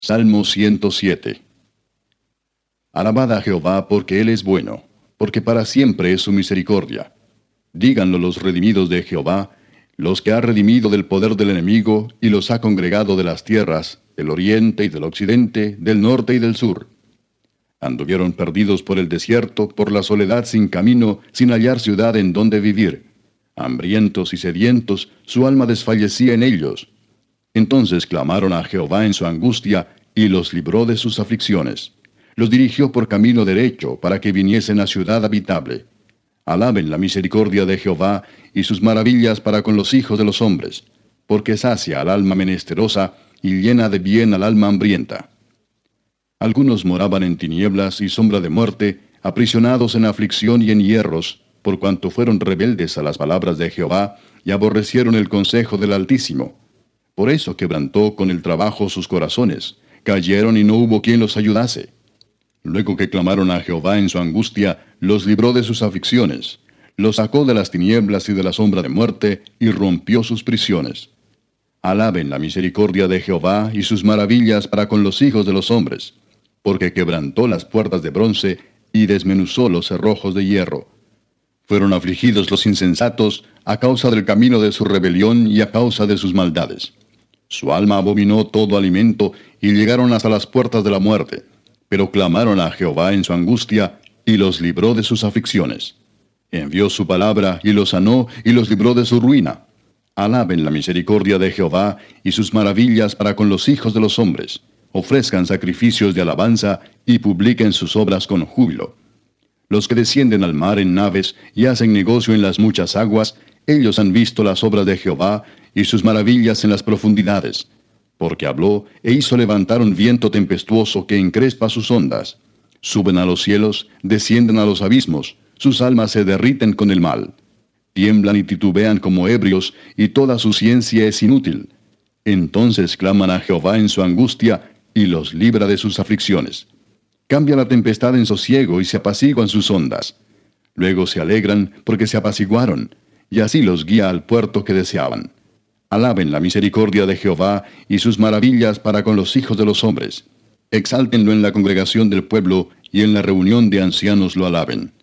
Salmo 107. Alabad a Jehová porque Él es bueno, porque para siempre es su misericordia. Díganlo los redimidos de Jehová, los que ha redimido del poder del enemigo y los ha congregado de las tierras, del oriente y del occidente, del norte y del sur. Anduvieron perdidos por el desierto, por la soledad sin camino, sin hallar ciudad en donde vivir. Hambrientos y sedientos, su alma desfallecía en ellos. Entonces clamaron a Jehová en su angustia, y los libró de sus aflicciones. Los dirigió por camino derecho, para que viniesen a ciudad habitable. Alaben la misericordia de Jehová, y sus maravillas para con los hijos de los hombres, porque sacia al alma menesterosa, y llena de bien al alma hambrienta. Algunos moraban en tinieblas y sombra de muerte, aprisionados en aflicción y en hierros, por cuanto fueron rebeldes a las palabras de Jehová, y aborrecieron el consejo del Altísimo. Por eso quebrantó con el trabajo sus corazones, cayeron y no hubo quien los ayudase. Luego que clamaron a Jehová en su angustia, los libró de sus aflicciones, los sacó de las tinieblas y de la sombra de muerte, y rompió sus prisiones. Alaben la misericordia de Jehová y sus maravillas para con los hijos de los hombres, porque quebrantó las puertas de bronce y desmenuzó los cerrojos de hierro. Fueron afligidos los insensatos a causa del camino de su rebelión y a causa de sus maldades. Su alma abominó todo alimento y llegaron hasta las puertas de la muerte. Pero clamaron a Jehová en su angustia y los libró de sus aflicciones. Envió su palabra y los sanó y los libró de su ruina. Alaben la misericordia de Jehová y sus maravillas para con los hijos de los hombres. Ofrezcan sacrificios de alabanza y publiquen sus obras con júbilo. Los que descienden al mar en naves y hacen negocio en las muchas aguas, ellos han visto las obras de Jehová y sus maravillas en las profundidades. Porque habló e hizo levantar un viento tempestuoso que encrespa sus ondas. Suben a los cielos, descienden a los abismos, sus almas se derriten con el mal. Tiemblan y titubean como ebrios, y toda su ciencia es inútil. Entonces claman a Jehová en su angustia, y los libra de sus aflicciones. Cambia la tempestad en sosiego y se apaciguan sus ondas. Luego se alegran porque se apaciguaron, y así los guía al puerto que deseaban. Alaben la misericordia de Jehová y sus maravillas para con los hijos de los hombres. Exáltenlo en la congregación del pueblo y en la reunión de ancianos lo alaben.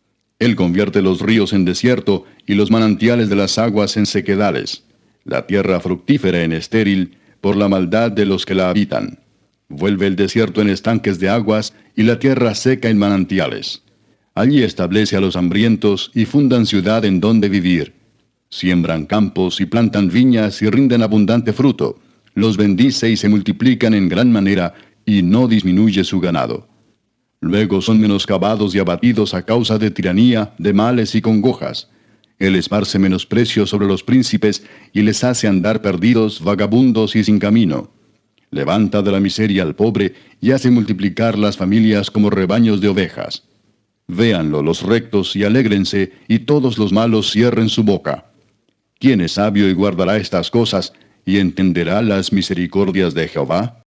Él convierte los ríos en desierto y los manantiales de las aguas en sequedales, la tierra fructífera en estéril por la maldad de los que la habitan. Vuelve el desierto en estanques de aguas y la tierra seca en manantiales. Allí establece a los hambrientos y fundan ciudad en donde vivir. Siembran campos y plantan viñas y rinden abundante fruto. Los bendice y se multiplican en gran manera, y no disminuye su ganado. Luego son menoscabados y abatidos a causa de tiranía, de males y congojas. Él esparce menosprecio sobre los príncipes y les hace andar perdidos, vagabundos y sin camino. Levanta de la miseria al pobre y hace multiplicar las familias como rebaños de ovejas. Véanlo los rectos y alégrense, y todos los malos cierren su boca. ¿Quién es sabio y guardará estas cosas, y entenderá las misericordias de Jehová?